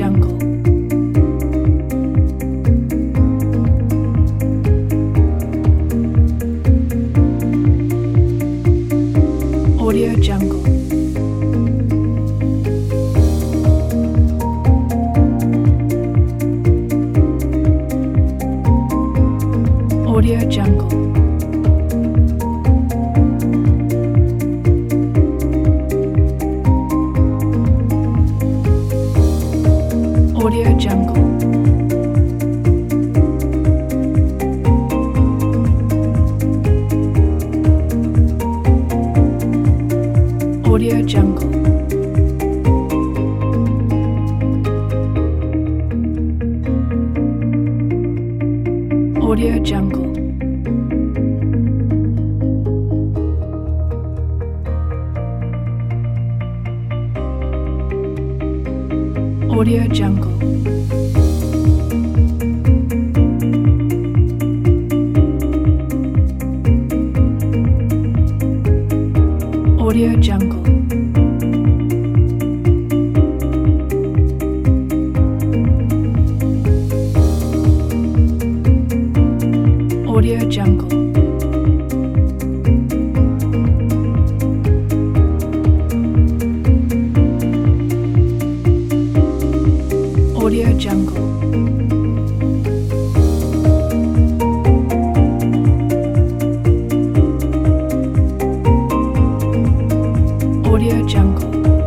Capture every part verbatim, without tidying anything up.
Jungle. Audio Jungle. Audio Jungle. Audio Jungle. Audio Jungle. Audio Jungle. Audio Jungle. Audio Jungle. Audio Jungle. Audio Jungle. Audio Jungle.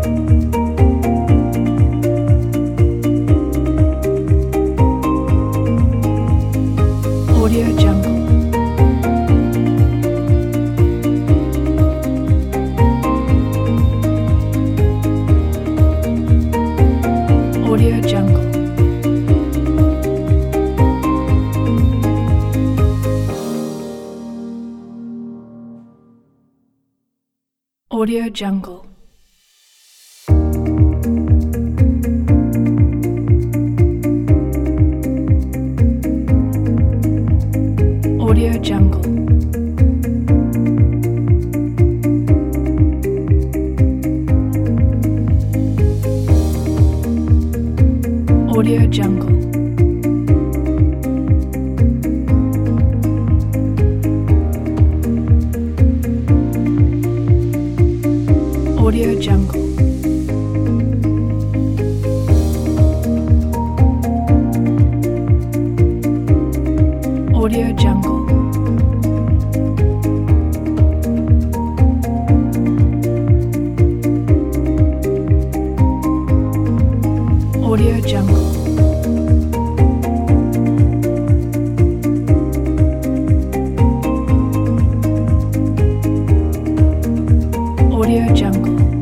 Audio Jungle. Audio Jungle. Audio Jungle. Audio Jungle. Audio Jungle. Audio Jungle. Audio Jungle. Audio Jungle. Audio Jungle.